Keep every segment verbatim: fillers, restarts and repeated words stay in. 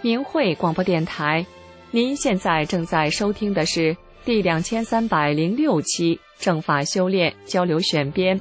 明慧广播电台，您现在正在收听的是第两千三百零六期正法修炼交流选编。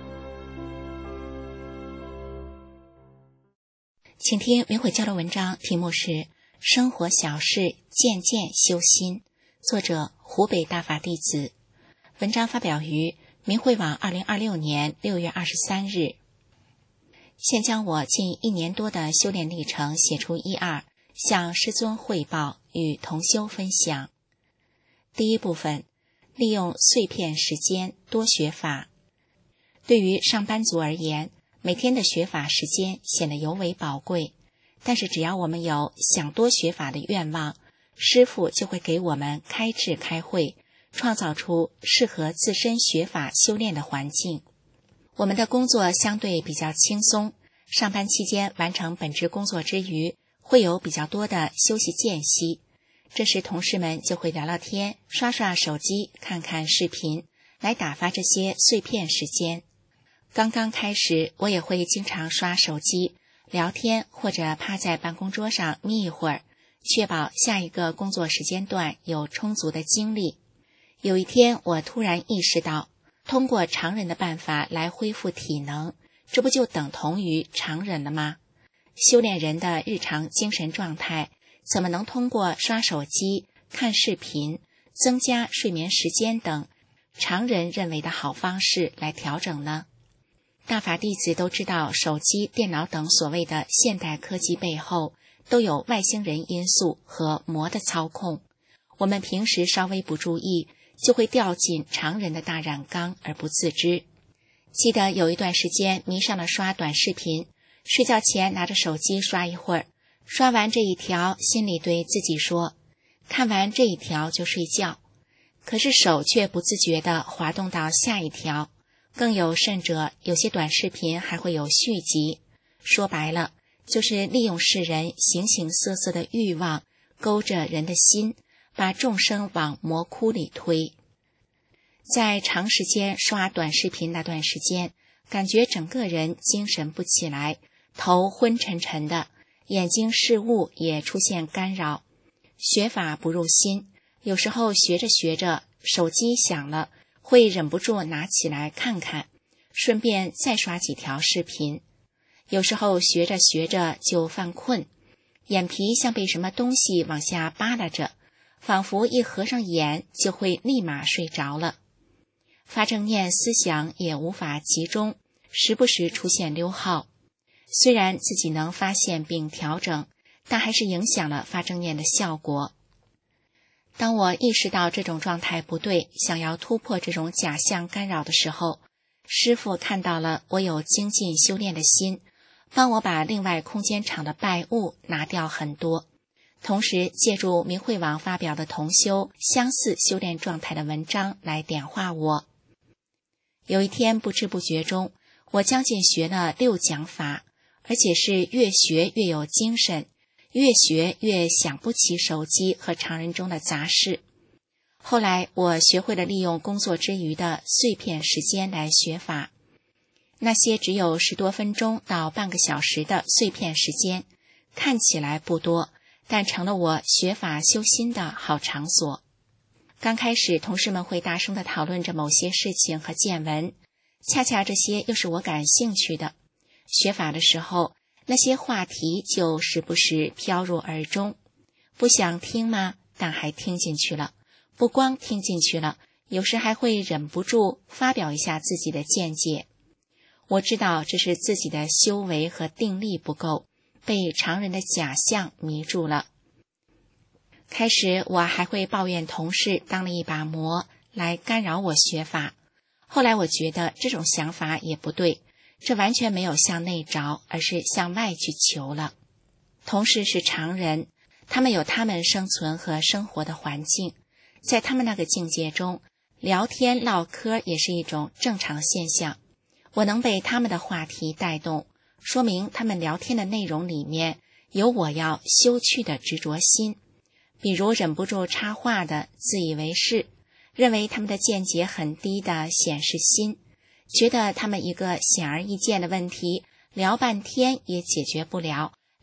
请听明慧交流文章，题目是《生活小事渐渐修心》，作者湖北大法弟子。文章发表于明慧网二零二六年六月二十三日。现将我近一年多的修炼历程写出一二，向师尊汇报，与同修分享。第一部分，利用碎片时间多学法。对于上班族而言，每天的学法时间显得尤为宝贵，但是只要我们有想多学法的愿望，师父就会给我们开智开慧，创造出适合自身学法修炼的环境。我们的工作相对比较轻松，上班期间完成本职工作之余，会有比较多的休息间隙，这时同事们就会聊聊天，刷刷手机，看看视频，来打发这些碎片时间。刚刚开始，我也会经常刷手机、聊天，或者趴在办公桌上眯一会儿，确保下一个工作时间段有充足的精力。有一天，我突然意识到，通过常人的办法来恢复体能，这不就等同于常人了吗？修炼人的日常精神状态，怎么能通过刷手机、看视频、增加睡眠时间等常人认为的好方式来调整呢？大法弟子都知道，手机、电脑等所谓的现代科技背后都有外星人因素和魔的操控，我们平时稍微不注意，就会掉进常人的大染缸而不自知。记得有一段时间迷上了刷短视频，睡觉前拿着手机刷一会儿，刷完这一条，心里对自己说，看完这一条就睡觉，可是手却不自觉地滑动到下一条。更有甚者，有些短视频还会有续集，说白了，就是利用世人形形色色的欲望，勾着人的心，把众生往魔窟里推。在长时间刷短视频那段时间，感觉整个人精神不起来，头昏沉沉的，眼睛视物也出现干扰，学法不入心。有时候学着学着，手机响了，会忍不住拿起来看看，顺便再刷几条视频。有时候学着学着就犯困，眼皮像被什么东西往下扒拉着，仿佛一合上眼就会立马睡着了。发正念思想也无法集中，时不时出现溜号。虽然自己能发现并调整，但还是影响了发正念的效果。当我意识到这种状态不对，想要突破这种假象干扰的时候，师父看到了我有精进修炼的心，帮我把另外空间场的败物拿掉很多，同时借助明慧网发表的同修相似修炼状态的文章来点化我。有一天不知不觉中，我将近学了六讲法，而且是越学越有精神，越学越想不起手机和常人中的杂事。后来我学会了利用工作之余的碎片时间来学法，那些只有十多分钟到半个小时的碎片时间，看起来不多，但成了我学法修心的好场所。刚开始同事们会大声地讨论着某些事情和见闻，恰恰这些又是我感兴趣的。学法的时候，那些话题就时不时飘入耳中，不想听吗？但还听进去了。不光听进去了，有时还会忍不住发表一下自己的见解。我知道这是自己的修为和定力不够，被常人的假象迷住了。开始我还会抱怨同事当了一把魔来干扰我学法，后来我觉得这种想法也不对，这完全没有向内找，而是向外去求了。同事是常人，他们有他们生存和生活的环境，在他们那个境界中，聊天唠嗑也是一种正常现象。我能被他们的话题带动，说明他们聊天的内容里面有我要修去的执着心，比如忍不住插话的自以为是，认为他们的见解很低的显示心，觉得他们一个显而易见的问题聊半天也解决不了，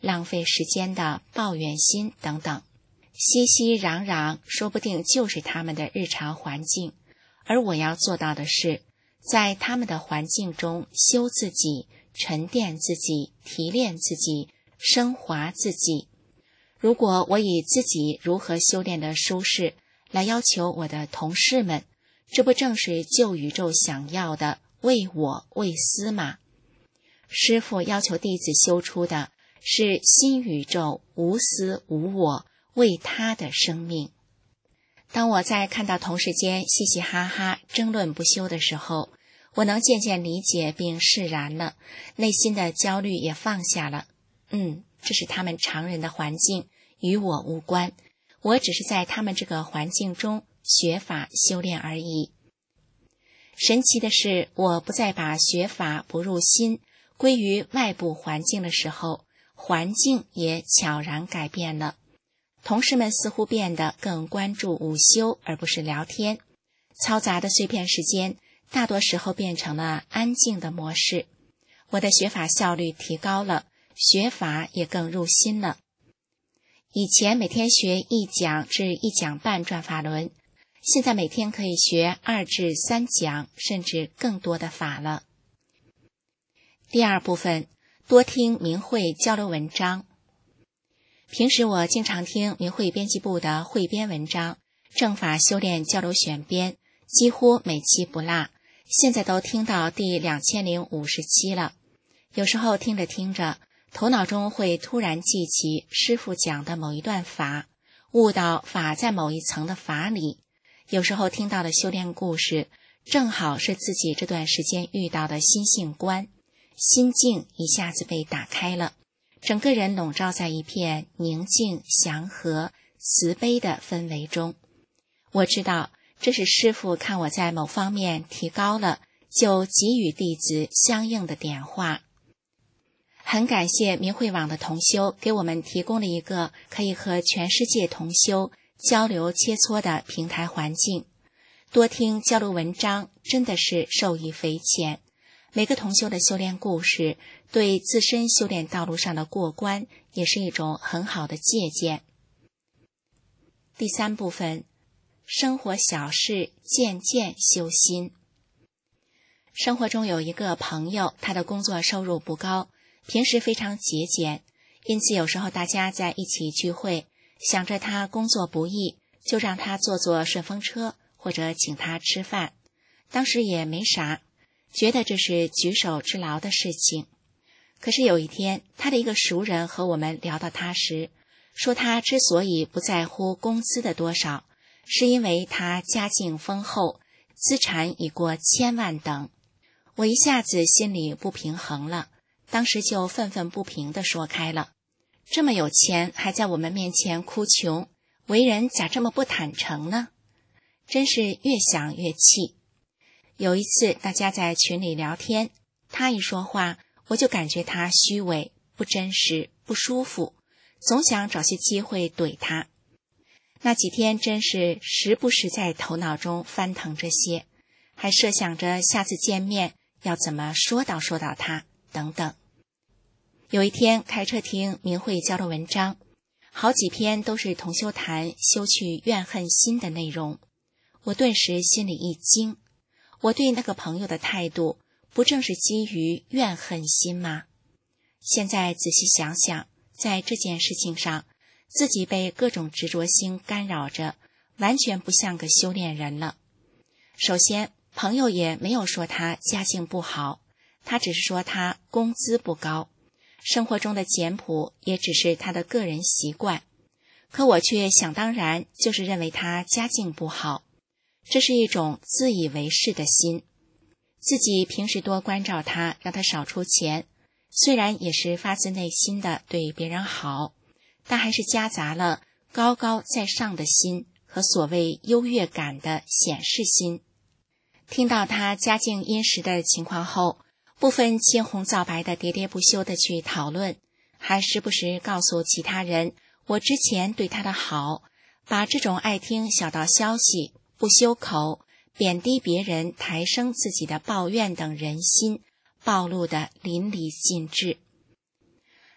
浪费时间的抱怨心等等。熙熙攘攘说不定就是他们的日常环境，而我要做到的是在他们的环境中修自己，沉淀自己，提炼自己，升华自己。如果我以自己如何修炼的舒适来要求我的同事们，这不正是旧宇宙想要的为我为私吗？师父要求弟子修出的是新宇宙无私无我为他的生命。当我在看到同事间嘻嘻哈哈争论不休的时候，我能渐渐理解并释然了，内心的焦虑也放下了。嗯，这是他们常人的环境，与我无关，我只是在他们这个环境中学法修炼而已。神奇的是，我不再把学法不入心归于外部环境的时候，环境也悄然改变了。同事们似乎变得更关注午休而不是聊天，嘈杂的碎片时间大多时候变成了安静的模式。我的学法效率提高了，学法也更入心了。以前每天学一讲至一讲半转法轮，现在每天可以学二至三讲甚至更多的法了。第二部分，多听明慧交流文章。平时我经常听明慧编辑部的汇编文章，正法修炼交流选编，几乎每期不落，现在都听到第两千零五十期了。有时候听着听着，头脑中会突然记起师父讲的某一段法，悟到法在某一层的法理。有时候听到的修炼故事，正好是自己这段时间遇到的心性观，心境一下子被打开了，整个人笼罩在一片宁静、祥和、慈悲的氛围中。我知道这是师父看我在某方面提高了，就给予弟子相应的点化。很感谢明慧网的同修给我们提供了一个可以和全世界同修交流切磋的平台环境。多听交流文章真的是受益匪浅，每个同修的修炼故事对自身修炼道路上的过关也是一种很好的借鉴。第三部分，生活小事渐渐修心。生活中有一个朋友，他的工作收入不高，平时非常节俭，因此有时候大家在一起聚会，想着他工作不易，就让他坐坐顺风车或者请他吃饭。当时也没啥，觉得这是举手之劳的事情。可是有一天，他的一个熟人和我们聊到他时，说他之所以不在乎工资的多少，是因为他家境丰厚，资产已过千万等。我一下子心里不平衡了，当时就愤愤不平地说开了，这么有钱还在我们面前哭穷，为人咋这么不坦诚呢？真是越想越气。有一次大家在群里聊天，他一说话，我就感觉他虚伪、不真实、不舒服，总想找些机会怼他。那几天真是时不时在头脑中翻腾这些，还设想着下次见面要怎么说道说道他等等。有一天开车听明慧交流文章，好几篇都是同修谈修去怨恨心的内容，我顿时心里一惊，我对那个朋友的态度不正是基于怨恨心吗？现在仔细想想，在这件事情上，自己被各种执着心干扰着，完全不像个修炼人了。首先，朋友也没有说他家境不好，他只是说他工资不高，生活中的简朴也只是他的个人习惯。可我却想当然就是认为他家境不好，这是一种自以为是的心。自己平时多关照他，让他少出钱，虽然也是发自内心的对别人好，但还是夹杂了高高在上的心和所谓优越感的显示心。听到他家境殷实的情况后，不分青红皂白的喋喋不休地去讨论，还时不时告诉其他人我之前对他的好，把这种爱听小道消息、不修口、贬低别人、抬升自己的抱怨等人心暴露得淋漓尽致。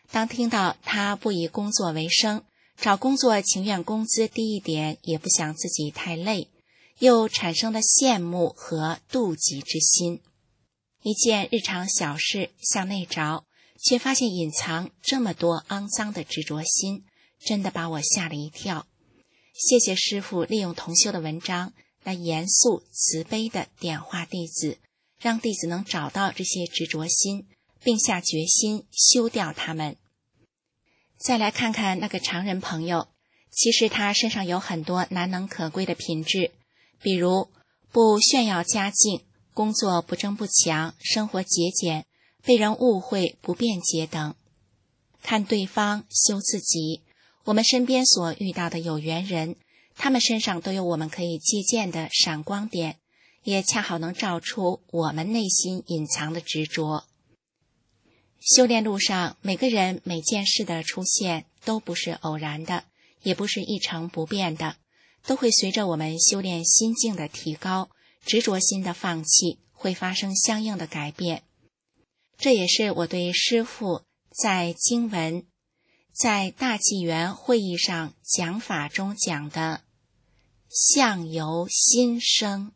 当听到他不以工作为生，找工作情愿工资低一点，也不想自己太累，又产生了羡慕和妒忌之心。一件日常小事向内找，却发现隐藏这么多肮脏的执着心，真的把我吓了一跳。谢谢师父利用同修的文章来严肃慈悲地点化弟子，让弟子能找到这些执着心，并下决心修掉它们。再来看看那个常人朋友，其实他身上有很多难能可贵的品质，比如不炫耀家境，工作不争不抢，生活节俭，被人误会不辩解等。看对方，修自己。我们身边所遇到的有缘人，他们身上都有我们可以借鉴的闪光点，也恰好能照出我们内心隐藏的执着。修炼路上，每个人每件事的出现都不是偶然的，也不是一成不变的，都会随着我们修炼心境的提高，执着心的放弃，会发生相应的改变。这也是我对师父在经文在大纪元会议上讲法中讲的相由心生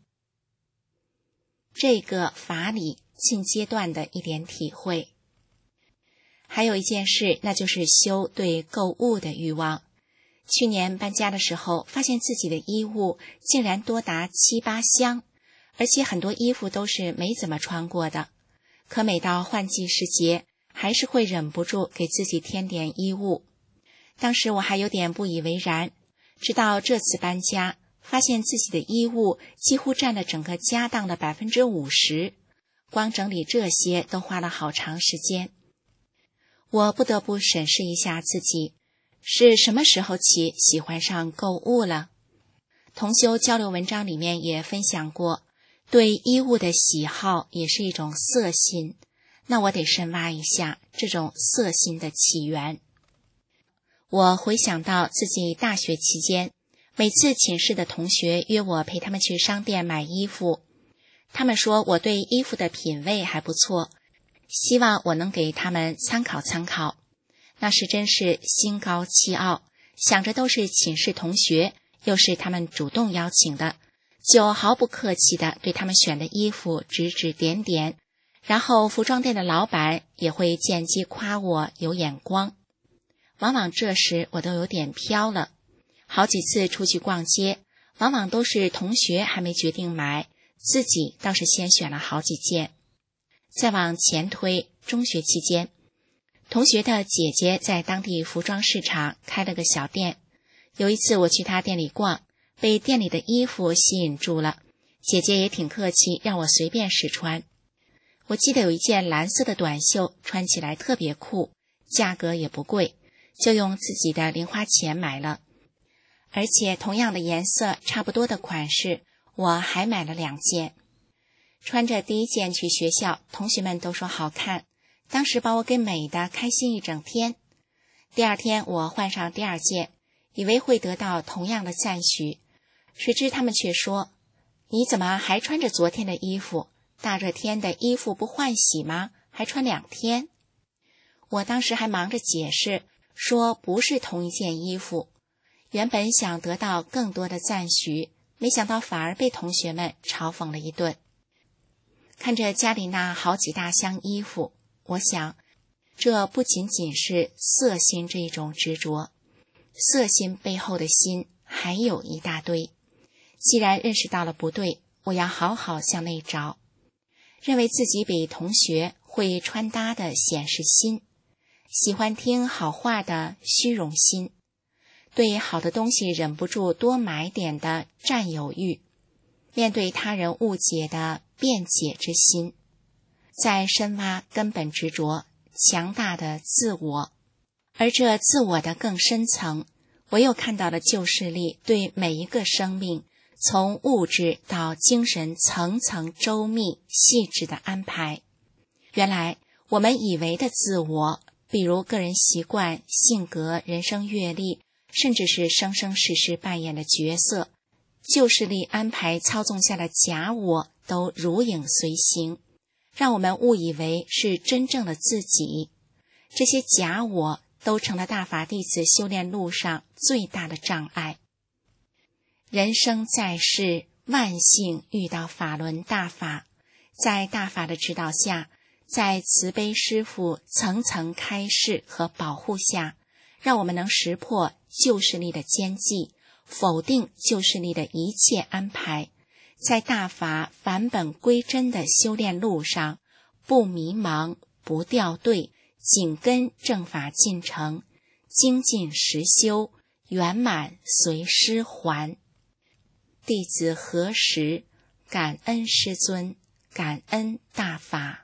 这个法理近阶段的一点体会。还有一件事，那就是修对购物的欲望。去年搬家的时候，发现自己的衣物竟然多达七八箱，而且很多衣服都是没怎么穿过的。可每到换季时节，还是会忍不住给自己添点衣物。当时我还有点不以为然，直到这次搬家，发现自己的衣物几乎占了整个家当的 百分之五十， 光整理这些都花了好长时间。我不得不审视一下自己，是什么时候起喜欢上购物了？同修交流文章里面也分享过，对衣物的喜好也是一种色心，那我得深挖一下这种色心的起源。我回想到自己大学期间，每次寝室的同学约我陪他们去商店买衣服，他们说我对衣服的品味还不错，希望我能给他们参考参考。那时真是心高气傲，想着都是寝室同学，又是他们主动邀请的，就毫不客气地对他们选的衣服指指点点，然后服装店的老板也会间接夸我有眼光。往往这时我都有点飘了，好几次出去逛街，往往都是同学还没决定买，自己倒是先选了好几件。再往前推，中学期间，同学的姐姐在当地服装市场开了个小店，有一次我去她店里逛，被店里的衣服吸引住了，姐姐也挺客气，让我随便试穿。我记得有一件蓝色的短袖，穿起来特别酷，价格也不贵，就用自己的零花钱买了。而且同样的颜色，差不多的款式，我还买了两件。穿着第一件去学校，同学们都说好看，当时把我给美的开心一整天。第二天我换上第二件，以为会得到同样的赞许，谁知他们却说，你怎么还穿着昨天的衣服？大热天的衣服不换洗吗？还穿两天？我当时还忙着解释，说不是同一件衣服。原本想得到更多的赞许，没想到反而被同学们嘲讽了一顿。看着家里那好几大箱衣服，我想，这不仅仅是色心这一种执着，色心背后的心还有一大堆。既然认识到了不对，我要好好向内找。认为自己比同学会穿搭的显示心，喜欢听好话的虚荣心，对好的东西忍不住多买点的占有欲，面对他人误解的辩解之心，在深挖根本执着强大的自我。而这自我的更深层，我又看到了旧势力对每一个生命从物质到精神层层周密细致的安排。原来我们以为的自我，比如个人习惯、性格、人生阅历，甚至是生生世世扮演的角色，旧势力安排操纵下的假我都如影随形，让我们误以为是真正的自己。 这些假我都成了大法弟子修炼路上最大的障碍。人生在世，万幸遇到法轮大法，在大法的指导下，在慈悲师父层层开示和保护下，让我们能识破旧势力的奸计，否定旧势力的一切安排，在大法返本归真的修炼路上，不迷茫，不掉队，紧跟正法进程，精进实修，圆满随师还。弟子何时感恩师尊，感恩大法。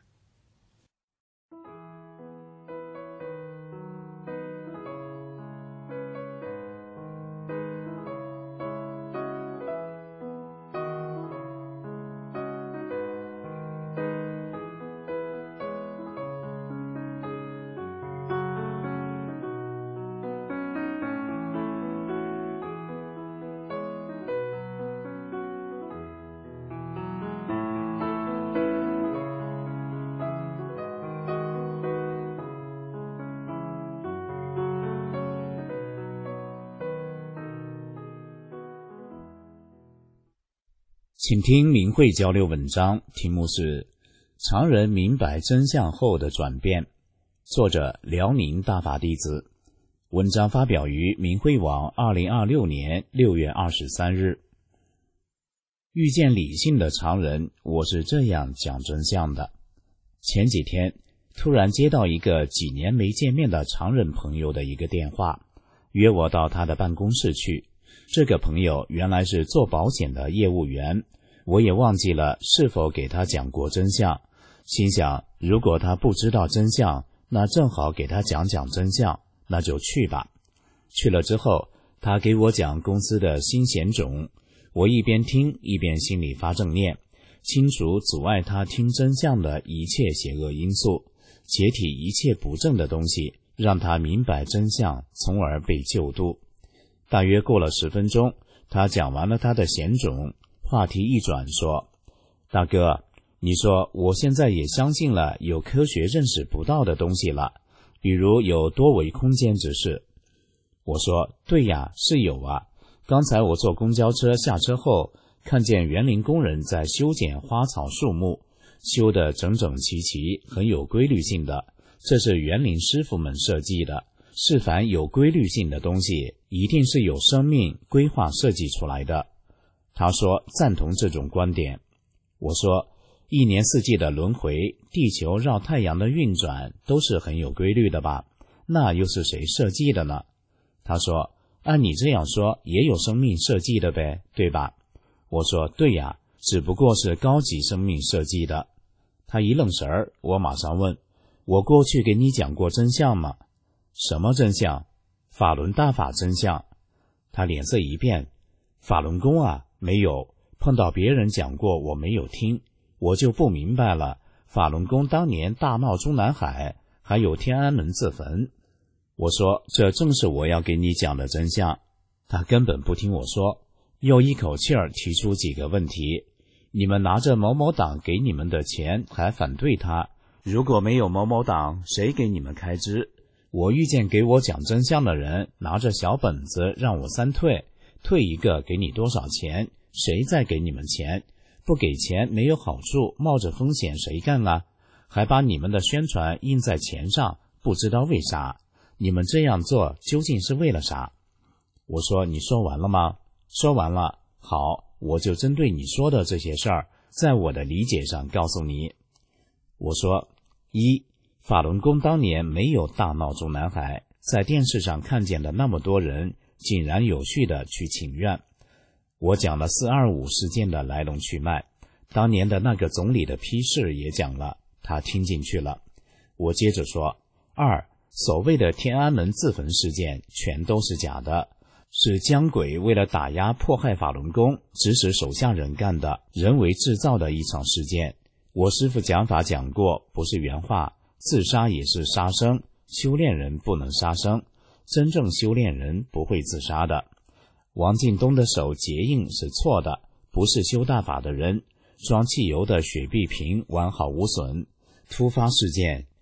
请听明慧交流文章，题目是常人明白真相后的转变，作者辽宁大法弟子。文章发表于明慧网二零二六年六月二十三日。遇见理性的常人，我是这样讲真相的。前几天突然接到一个几年没见面的常人朋友的一个电话，约我到他的办公室去。这个朋友原来是做保险的业务员，我也忘记了是否给他讲过真相，心想如果他不知道真相，那正好给他讲讲真相，那就去吧。去了之后，他给我讲公司的新险种，我一边听一边心里发正念，清除阻碍他听真相的一切邪恶因素，解体一切不正的东西，让他明白真相，从而被救度。大约过了十分钟，他讲完了他的险种，话题一转说，大哥，你说我现在也相信了有科学认识不到的东西了，比如有多维空间之事。我说对呀，是有啊。刚才我坐公交车下车后，看见园林工人在修剪花草树木，修得整整齐齐，很有规律性的，这是园林师傅们设计的。是凡有规律性的东西，一定是有生命规划设计出来的。他说赞同这种观点。我说一年四季的轮回，地球绕太阳的运转都是很有规律的吧？那又是谁设计的呢？他说按你这样说，也有生命设计的呗，对吧？我说对呀，只不过是高级生命设计的。他一愣神儿，我马上问，我过去给你讲过真相吗？什么真相？法轮大法真相。他脸色一变，法轮功啊，没有，碰到别人讲过，我没有听，我就不明白了。法轮功当年大闹中南海，还有天安门自焚。我说这正是我要给你讲的真相。他根本不听我说，又一口气儿提出几个问题。你们拿着某某党给你们的钱还反对他，如果没有某某党，谁给你们开支？我遇见给我讲真相的人，拿着小本子让我三退，退一个给你多少钱，谁再给你们钱？不给钱没有好处，冒着风险谁干啊？还把你们的宣传印在钱上，不知道为啥？你们这样做究竟是为了啥？我说你说完了吗？说完了。好，我就针对你说的这些事儿，在我的理解上告诉你。我说一，法轮功当年没有大闹中南海，在电视上看见的那么多人井然有序地去请愿。我讲了四二五事件的来龙去脉，当年的那个总理的批示也讲了，他听进去了。我接着说，二，所谓的天安门自焚事件全都是假的，是江鬼为了打压迫害法轮功，指使手下人干的，人为制造的一场事件。我师父讲法讲过，不是原话，自杀也是杀生，修炼人不能杀生，真正修炼人不会自杀的。王进东的手结印是错的，不是修大法的人，装汽油的雪碧瓶完好无损。突发事件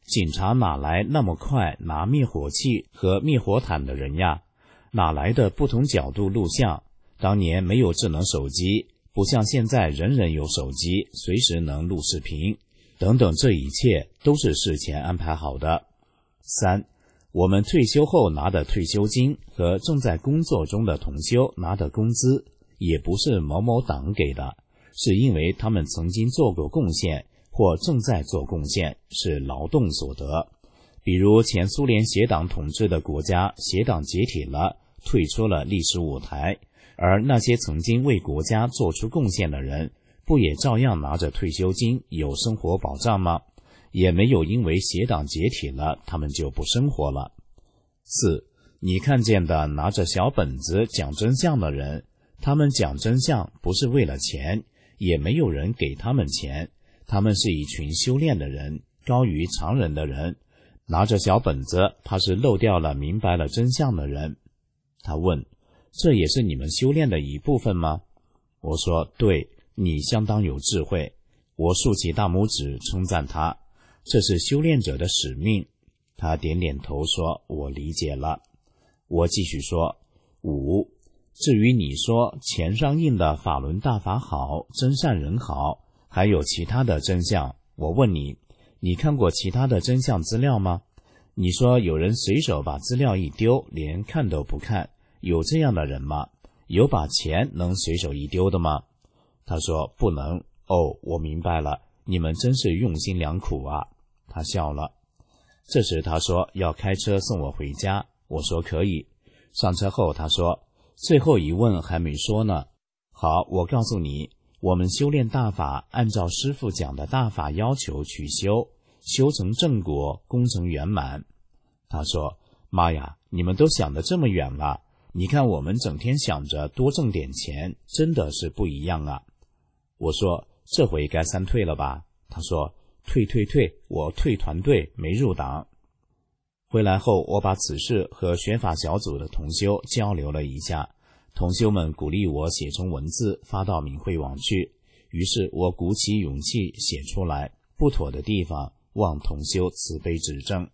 警察哪来那么快拿灭火器和灭火毯的人呀？哪来的不同角度录像？当年没有智能手机，不像现在人人有手机，随时能录视频，等等，这一切都是事前安排好的。三，我们退休后拿的退休金和正在工作中的同修拿的工资，也不是某某党给的，是因为他们曾经做过贡献或正在做贡献，是劳动所得。比如前苏联协党统治的国家，协党解体了，退出了历史舞台，而那些曾经为国家做出贡献的人，不也照样拿着退休金，有生活保障吗？也没有因为协党解体了，他们就不生活了。四，你看见的拿着小本子讲真相的人，他们讲真相不是为了钱，也没有人给他们钱，他们是一群修炼的人，高于常人的人。拿着小本子，他是漏掉了明白了真相的人。他问，这也是你们修炼的一部分吗？我说，对，你相当有智慧。我竖起大拇指称赞他，这是修炼者的使命。他点点头说，我理解了。我继续说，五，至于你说钱上印的法轮大法好，真善人好，还有其他的真相，我问你，你看过其他的真相资料吗？你说有人随手把资料一丢，连看都不看，有这样的人吗？有把钱能随手一丢的吗？他说不能。哦，我明白了，你们真是用心良苦啊。他笑了。这时他说要开车送我回家，我说可以。上车后他说，最后一问还没说呢。好，我告诉你，我们修炼大法，按照师父讲的大法要求去修，修成正果，功成圆满。他说，妈呀，你们都想得这么远了，你看我们整天想着多挣点钱，真的是不一样啊。我说，这回该三退了吧？他说，退退退，我退团队，没入党。回来后，我把此事和学法小组的同修交流了一下，同修们鼓励我写成文字发到明慧网去，于是我鼓起勇气写出来，不妥的地方望同修慈悲指正。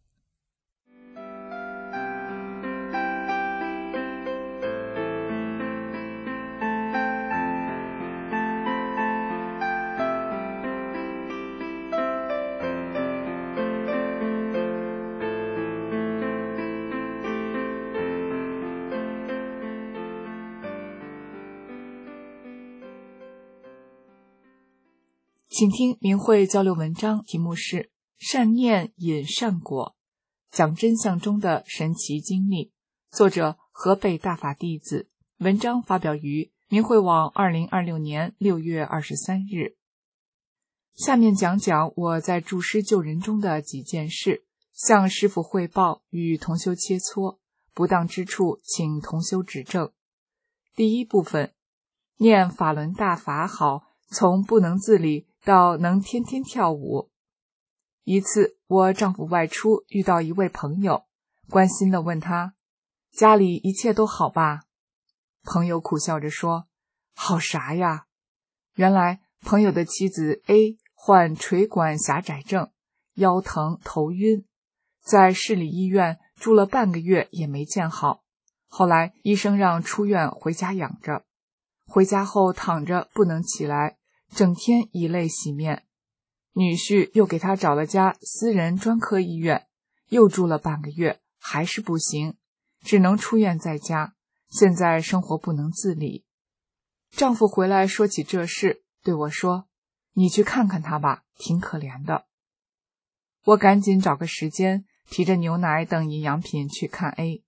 请听明慧交流文章，题目是善念引善果，讲真相中的神奇经历，作者河北大法弟子，文章发表于明慧网二零二六年六月二十三日。下面讲讲我在助师救人中的几件事，向师父汇报，与同修切磋，不当之处请同修指正。第一部分，念法轮大法好，从不能自理到能天天跳舞。一次，我丈夫外出遇到一位朋友，关心地问他，家里一切都好吧？朋友苦笑着说，好啥呀？原来朋友的妻子 A 患垂管狭窄症，腰疼头晕，在市里医院住了半个月也没见好，后来医生让出院回家养着，回家后躺着不能起来，整天以泪洗面。女婿又给他找了家私人专科医院，又住了半个月，还是不行，只能出院在家，现在生活不能自理。丈夫回来说起这事，对我说，你去看看他吧，挺可怜的。我赶紧找个时间，提着牛奶等营养品去看 A。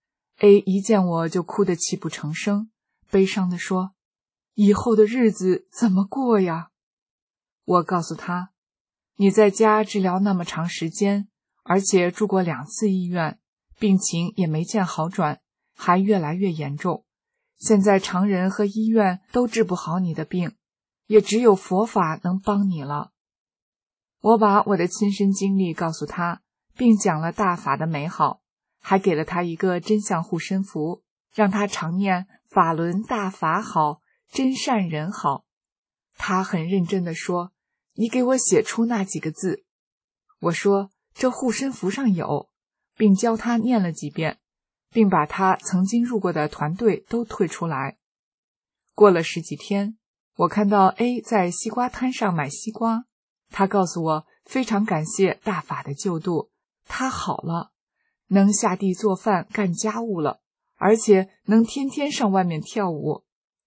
A 一见我就哭得泣不成声，悲伤地说，以后的日子怎么过呀？我告诉他，你在家治疗那么长时间，而且住过两次医院，病情也没见好转，还越来越严重，现在常人和医院都治不好你的病，也只有佛法能帮你了。我把我的亲身经历告诉他，并讲了大法的美好，还给了他一个真相护身符，让他常念法轮大法好，真善人好。他很认真地说，你给我写出那几个字。我说， 这护身符上有，并教他念了几遍，并把他曾经入过的团队都退出来。过了十几天，我看到 A 在西瓜摊上买西瓜，他告诉我非常感谢大法的救度，他好了，能下地做饭干家务了，而且能天天上外面跳舞。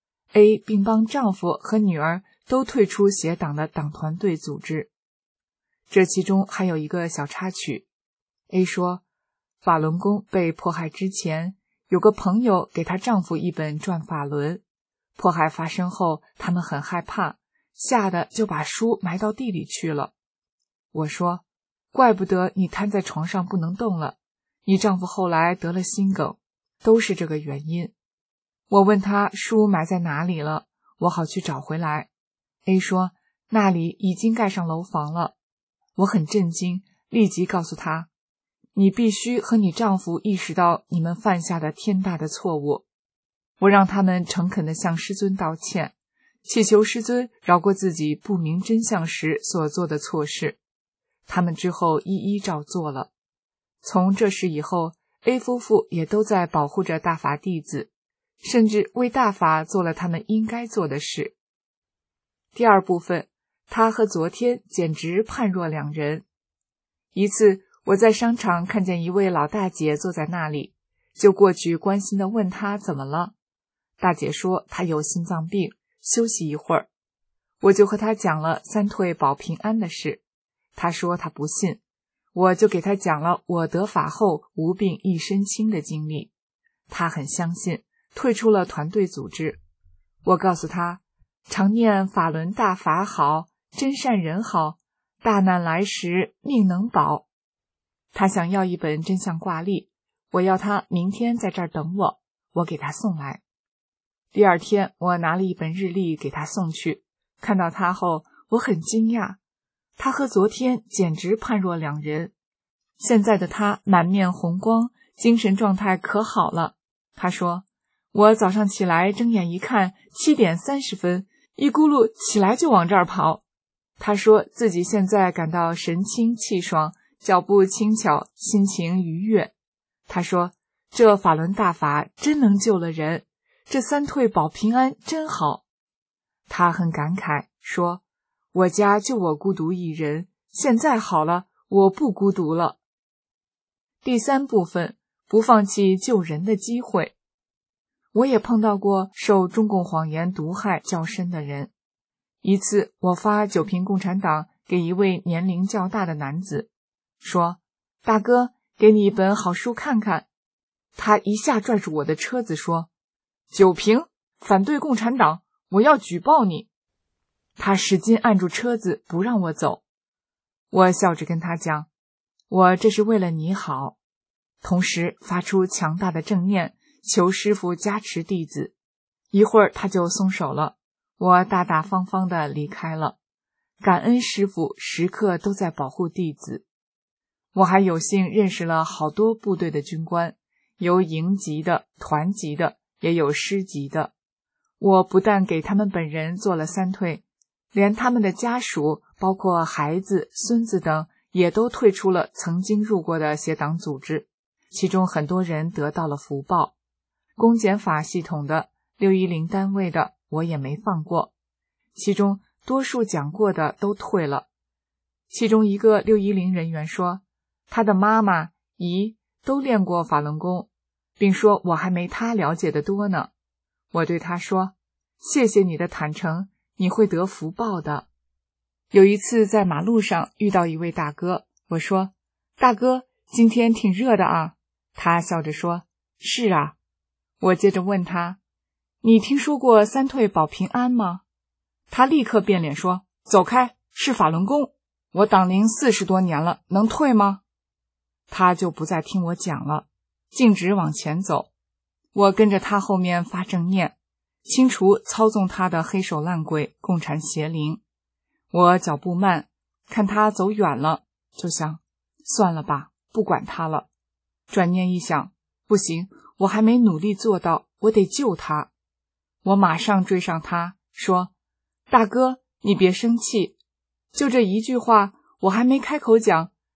A 并帮丈夫和女儿都退出邪党的党团队组织。这其中还有一个小插曲。 A 说，法轮功被迫害之前，有个朋友给她丈夫一本转法轮，迫害发生后，他们很害怕，吓得就把书埋到地里去了。我说，怪不得你瘫在床上不能动了，你丈夫后来得了心梗，都是这个原因。我问他书埋在哪里了，我好去找回来。 A 说，那里已经盖上楼房了。我很震惊，立即告诉他，你必须和你丈夫意识到你们犯下的天大的错误。我让他们诚恳地向师尊道歉，祈求师尊饶过自己不明真相时所做的错事。他们之后一一照做了。从这时以后， A 夫妇也都在保护着大法弟子，甚至为大法做了他们应该做的事。第二部分，他和昨天简直判若两人。一次，我在商场看见一位老大姐坐在那里，就过去关心地问她怎么了。大姐说她有心脏病，休息一会儿。我就和她讲了三退保平安的事。她说她不信，我就给她讲了我得法后无病一身轻的经历。她很相信，退出了团队组织。我告诉她，常念法轮大法好，真善人好，大难来时命能保。她想要一本真相挂历，我要她明天在这儿等我，我给她送来。第二天，我拿了一本日历给她送去，看到她后，我很惊讶，她和昨天简直判若两人。现在的她满面红光，精神状态可好了。她说，我早上起来睁眼一看，七点三十分，一咕噜起来就往这儿跑。她说自己现在感到神清气爽，脚步轻巧，心情愉悦。她说，这法轮大法真能救了人，这三退保平安真好。她很感慨，说，我家就我孤独一人，现在好了，我不孤独了。第三部分，不放弃救人的机会。我也碰到过受中共谎言毒害较深的人。一次，我发九瓶共产党给一位年龄较大的男子，说，大哥，给你一本好书看看。他一下拽住我的车子说，九瓶，反对共产党，我要举报你。他使劲按住车子不让我走。我笑着跟他讲，我这是为了你好，同时发出强大的正念，求师父加持弟子。一会儿他就松手了，我大大方方地离开了。感恩师父时刻都在保护弟子。我还有幸认识了好多部队的军官，有营级的、团级的，也有师级的。我不但给他们本人做了三退，连他们的家属，包括孩子、孙子等，也都退出了曾经入过的邪党组织，其中很多人得到了福报。公检法系统的、六一零单位的，我也没放过，其中多数讲过的都退了。其中一个六一零人员说，他的妈妈、姨都练过法轮功，并说我还没他了解的多呢。我对他说，谢谢你的坦诚，你会得福报的。有一次在马路上遇到一位大哥，我说，大哥，今天挺热的啊。他笑着说，是啊。我接着问他，你听说过三退保平安吗？他立刻变脸说，走开，是法轮功，我党龄四十多年了，能退吗？他就不再听我讲了，径直往前走。我跟着他后面发正念，清除操纵他的黑手烂鬼共产邪灵。我脚步慢，看他走远了，就想，算了吧，不管他了。转念一想，不行，我还没努力做到，我得救他。我马上追上他，说，大哥，你别生气。就这一句话，我还没开口讲，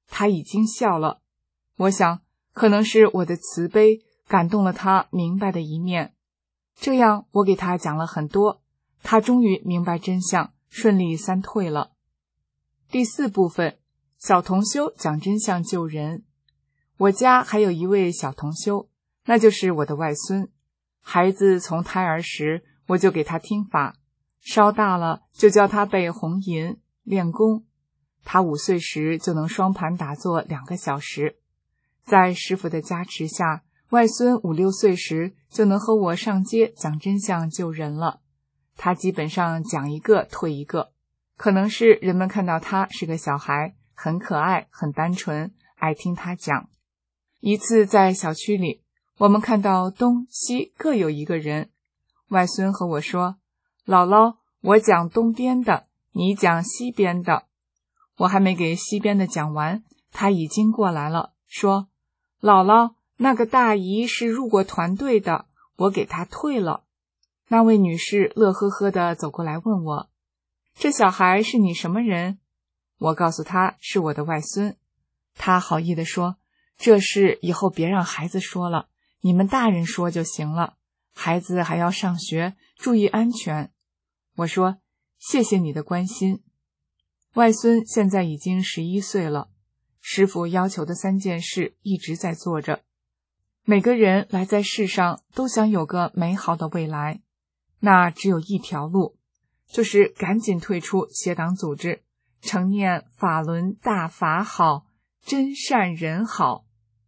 他已经笑了。我想，可能是我的慈悲感动了他明白的一面。这样，我给他讲了很多，他终于明白真相，顺利三退了。第四部分，小同修讲真相救人。我家还有一位小同修，那就是我的外孙。孩子从胎儿时，我就给他听法，稍大了就教他背红吟练功。他五岁时就能双盘打坐两个小时。在师父的加持下，外孙五六岁时就能和我上街讲真相救人了。他基本上讲一个退一个，可能是人们看到他是个小孩，很可爱，很单纯，爱听他讲。一次在小区里，我们看到东西各有一个人。外孙和我说，姥姥，我讲东边的，你讲西边的。我还没给西边的讲完，他已经过来了，说，姥姥，那个大姨是入过团队的，我给她退了。那位女士乐呵呵地走过来问我，这小孩是你什么人？我告诉她是我的外孙。她好意地说，这事以后别让孩子说了，你们大人说就行了，孩子还要上学，注意安全。我说，谢谢你的关心。外孙现在已经十一岁了，师父要求的三件事一直在做着。每个人来在世上都想有个美好的未来，那只有一条路，就是赶紧退出邪党组织，承念法轮大法好，真善人好。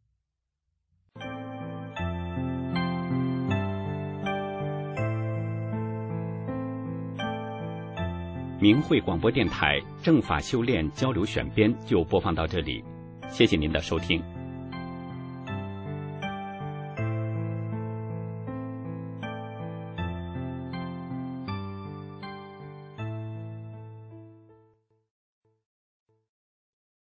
明慧广播电台正法修炼交流选编就播放到这里，谢谢您的收听。